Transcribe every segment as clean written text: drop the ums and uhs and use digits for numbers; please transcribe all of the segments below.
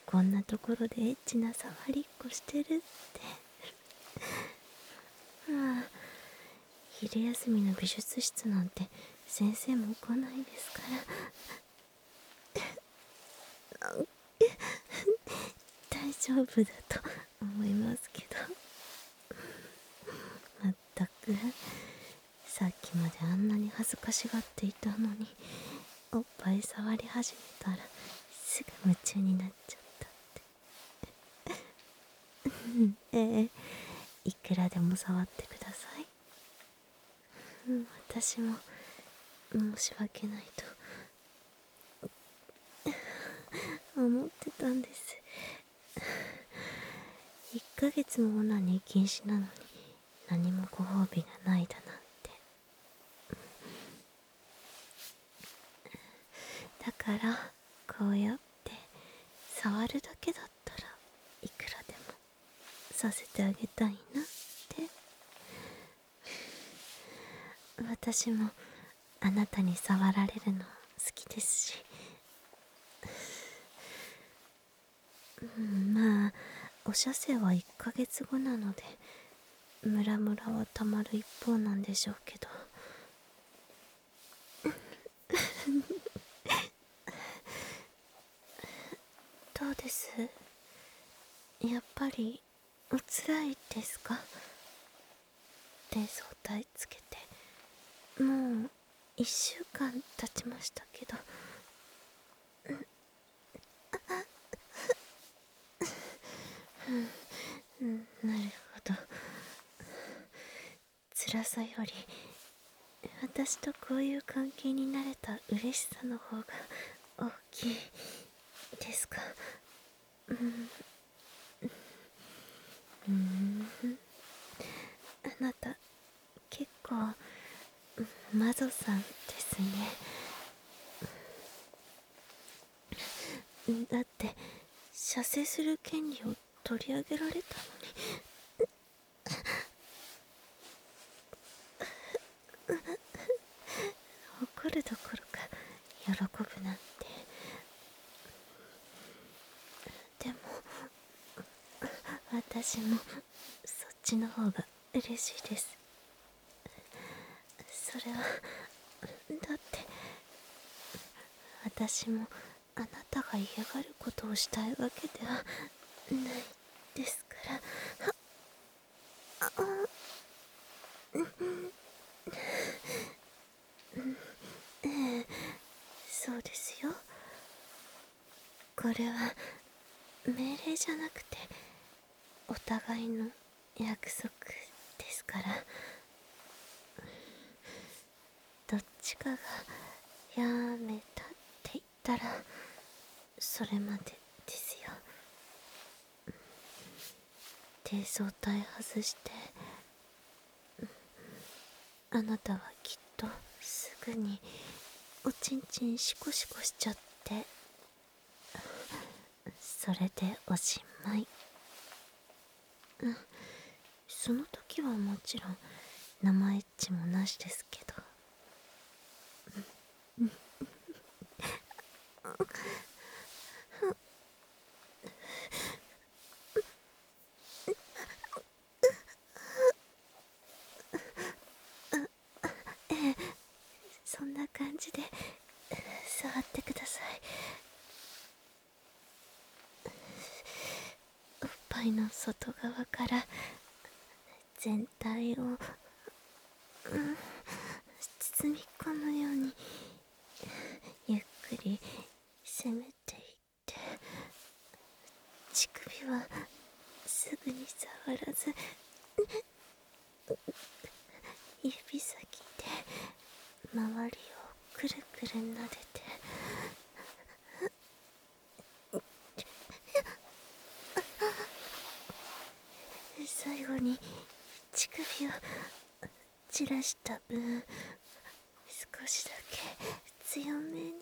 こんなところでエッチな触りっこしてるって。ああ、昼休みの美術室なんて先生も来ないですから。大丈夫だと思いますけど。まったく、さっきまであんなに恥ずかしがっていたのに、おっぱい触り始めたらすぐ夢中になっちゃったって。ええ、いくらでも触ってください。私も申し訳ないと思ってたんです。1ヶ月もオナニー禁止なのに何もご褒美がないだなんて。だからこうやって触るだけだったらいくらでもさせてあげたいなって。私もあなたに触られるの好きですし、まあお射精は1ヶ月後なのでムラムラはたまる一方なんでしょうけど。どうです？やっぱりおつらいですか？低層体つけてもう1週間経ちましたけど。なるほど。辛さより私とこういう関係になれた嬉しさの方が大きいですか？あなた結構マゾさんですね。だって射精する権利を取り上げられたのに。怒るどころか喜ぶなんて。でも私もそっちの方が嬉しいです。それはだって私もあなたが嫌がることをしたいわけではないですから。ええ、そうですよ。これは命令じゃなくてお互いの約束ですから。どっちかがやめたって言ったらそれまでですよ。低層体外してあなたはきっとすぐにおちんちんシコシコしちゃって、それでおしまい。その時はもちろん生エッチもなしですけど。そんな感じで触ってください。おっぱいの外側から全体を、包み込むようにゆっくり攻めていって、乳首はすぐに触らず指先で周りをくるくる撫でて、最後に乳首を散らした分少しだけ強めに。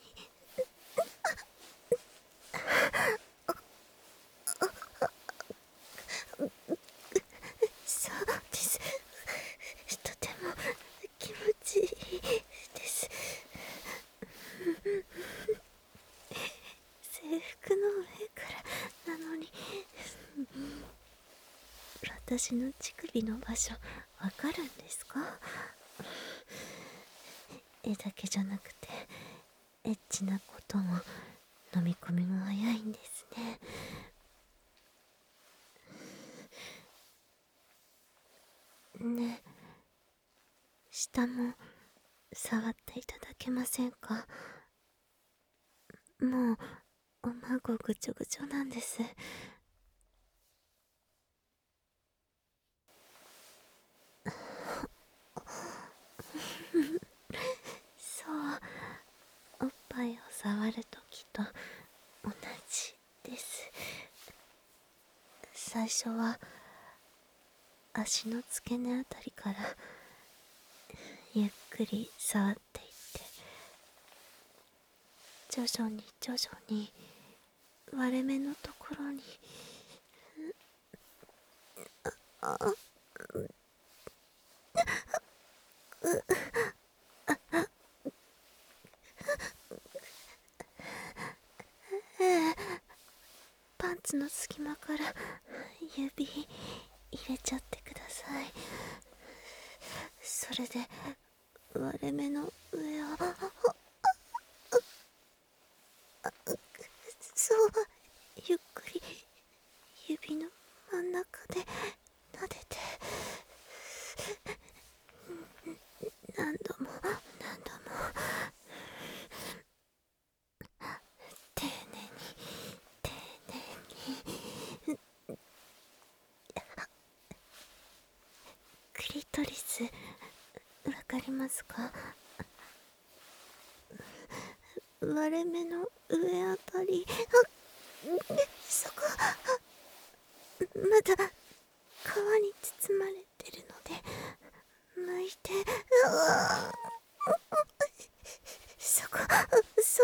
そうです。とても気持ちいいです。制服の上から私の乳首の場所わかるんですか？絵だけじゃなくてエッチなことも飲み込みが早いんですね。ねえ、下も触っていただけませんか？もうおまごぐちょぐちょなんです。そう、おっぱいを触るときと同じです。最初は足の付け根あたりからゆっくり触っていって、徐々に徐々に割れ目のところにパンツの隙間から指入れちゃってください。それで割れ目の上をそう、ゆっくり指の真ん中で撫でて、何度も何度も丁寧に丁寧に。クリトリスわかりますか？割れ目の上あたり、そこまだ皮に包まれてるので剥いて、そこ、そう、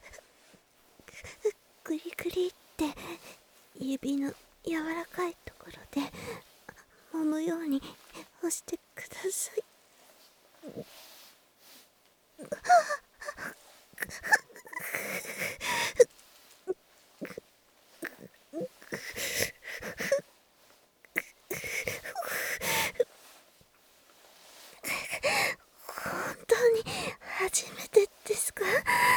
グリグリって指の柔らかいところで揉むように押してください。本当に初めてですか？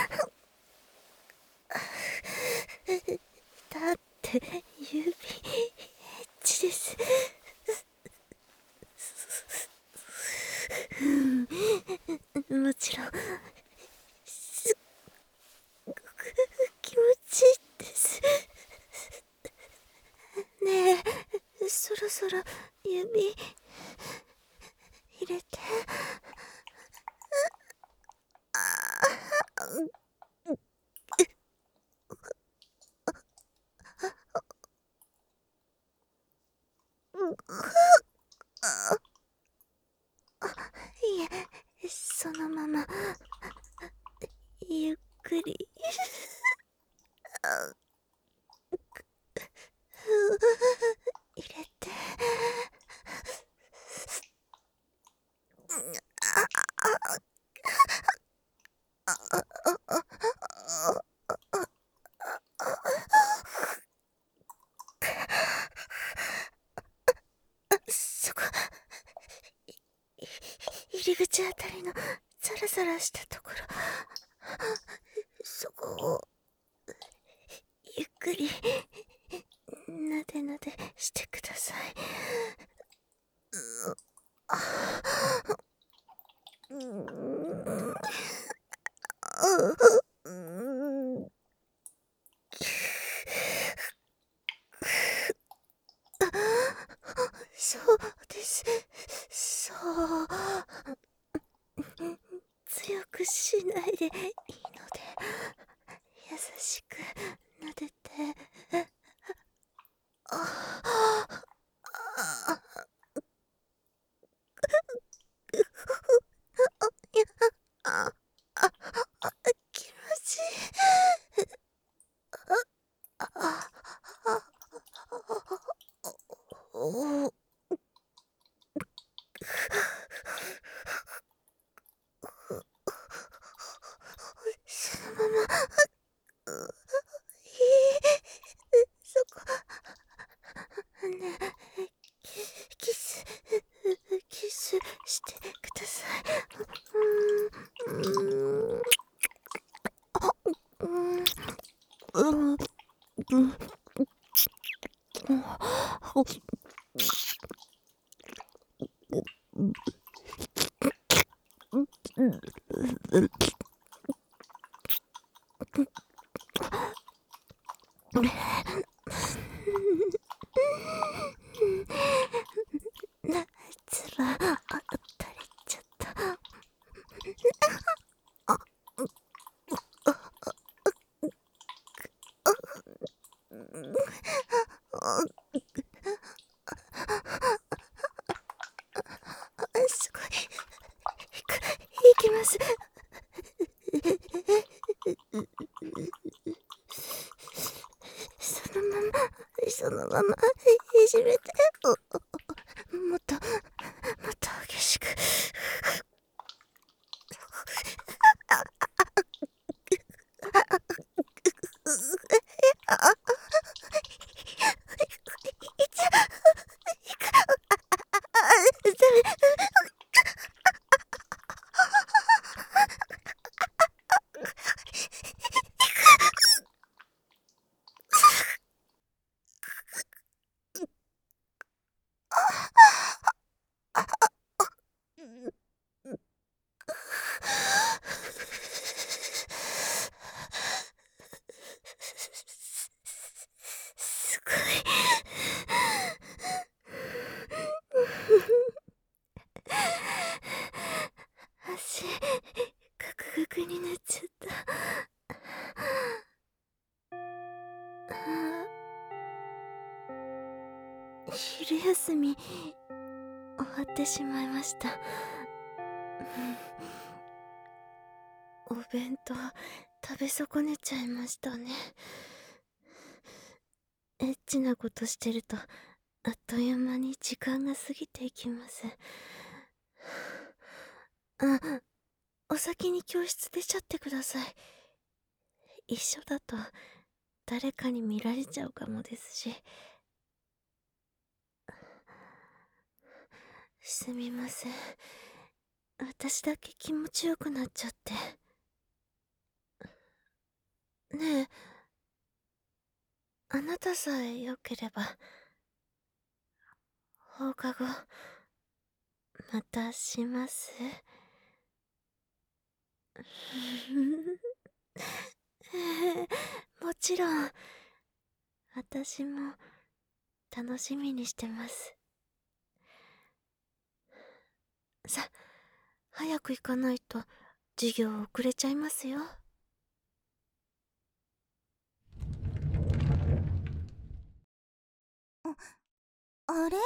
だって指エッチです。もちろんすっごく気持ちいいです。ねえ、そろそろ指入れて。いえ、そのままゆっくり入れて。そこ、入り口あたりのザラザラしたところ、そこをゆっくりなでなでしてください。そうです。そう。強くしないでいいので、優しく撫でて。気持ちいい。お夏は垂れちゃった。すごい。いきます。そのままいじめて、もっと激しく。すごい。足ガクガクになっちゃった。昼休み終わってしまいました。お弁当食べ損ねちゃいましたね。エッチなことしてるとあっという間に時間が過ぎていきます。お先に教室出ちゃってください。一緒だと誰かに見られちゃうかもですし。すみません。私だけ気持ちよくなっちゃって。ねえ、あなたさえ良ければ放課後またします？もちろん。私も楽しみにしてます。さ、早く行かないと授業遅れちゃいますよ。 あれ、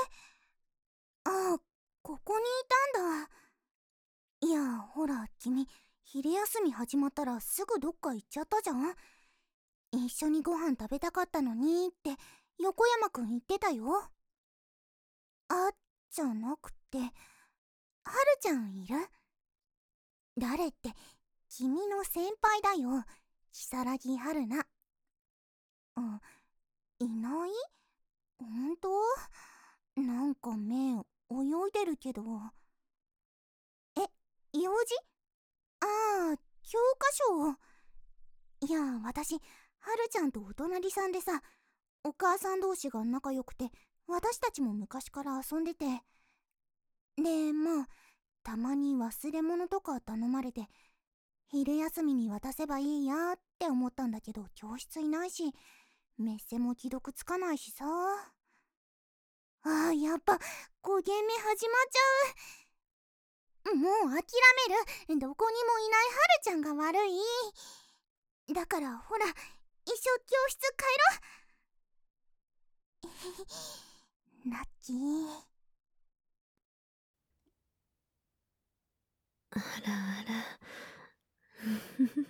ここにいたんだ。いや、ほら、君、昼休み始まったらすぐどっか行っちゃったじゃん。一緒にご飯食べたかったのにって横山くん言ってたよ。じゃなくて、はるちゃんいる？誰って、君の先輩だよ。如月春菜。いない？ほんと？なんか目泳いでるけど。用事？教科書。いや、私、はるちゃんとお隣さんでさ、お母さん同士が仲良くて、私たちも昔から遊んでて。で、まあ、たまに忘れ物とか頼まれて、昼休みに渡せばいいやって思ったんだけど、教室いないし、メッセも既読つかないしさ。やっぱ、5限目始まっちゃう。もう諦める。どこにもいないはるちゃんが悪い。だからほら、一緒教室帰ろ。ラッキー。 あらあら。